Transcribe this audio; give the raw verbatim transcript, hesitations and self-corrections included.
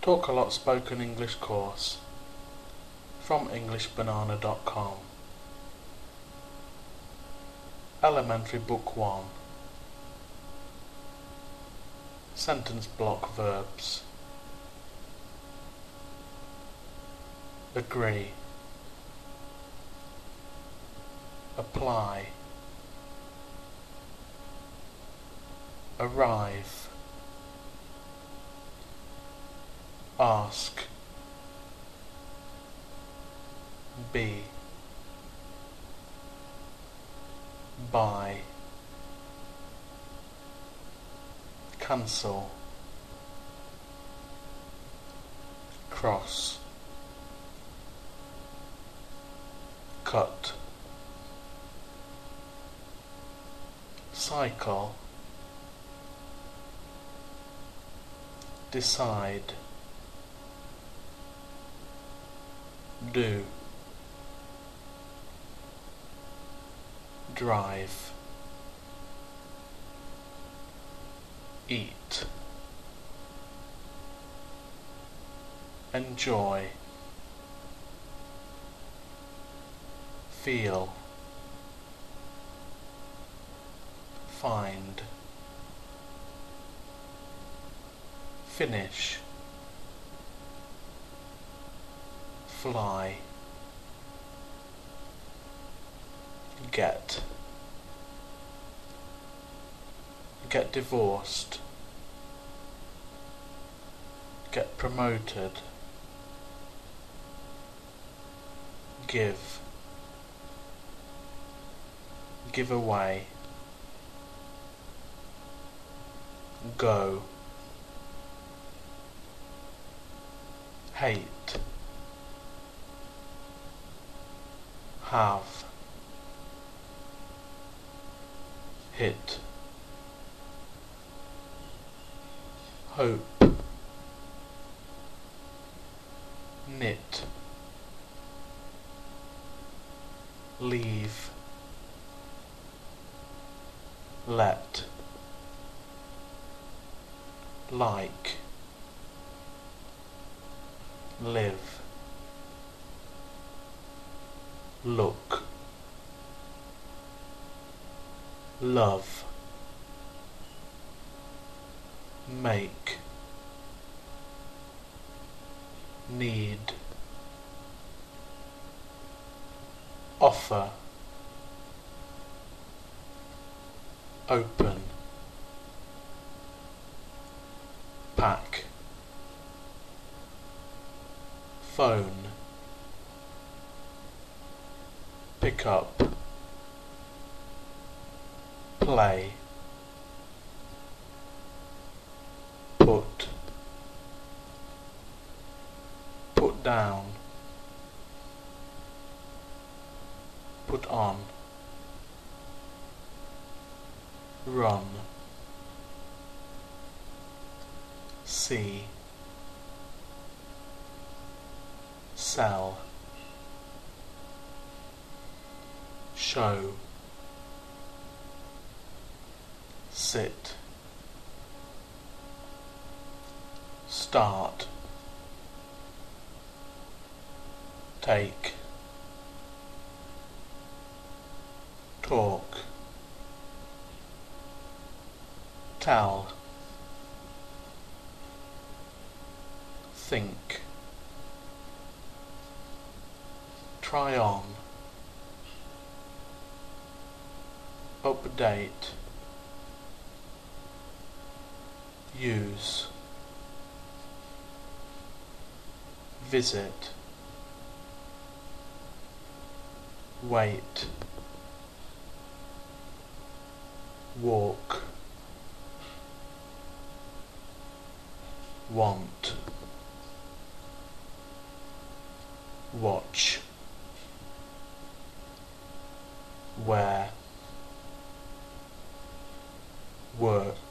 Talk A Lot Spoken English course from english banana dot com. Elementary Book one. Sentence block verbs. Agree. Apply. Arrive. Ask. Be. Buy. Cancel. Cross. Cut. Cycle. Decide. Do. Drive. Eat. Enjoy. Feel. Find. Finish. Fly. Get. Get divorced. Get promoted. Give. Give away. Go. Hate. Have. Hit. Hope. Knit. Leave. Let. Like. Live. Look. Love. Make. Need. Offer. Open. Pack. Phone. Pick up. Play. Put. Put down. Put on. Run. See. Sell. Show. Sit. Start. Take. Talk. Tell. Think. Try on. Update. Use. Visit. Wait. Walk. Want. Watch. Where. Work.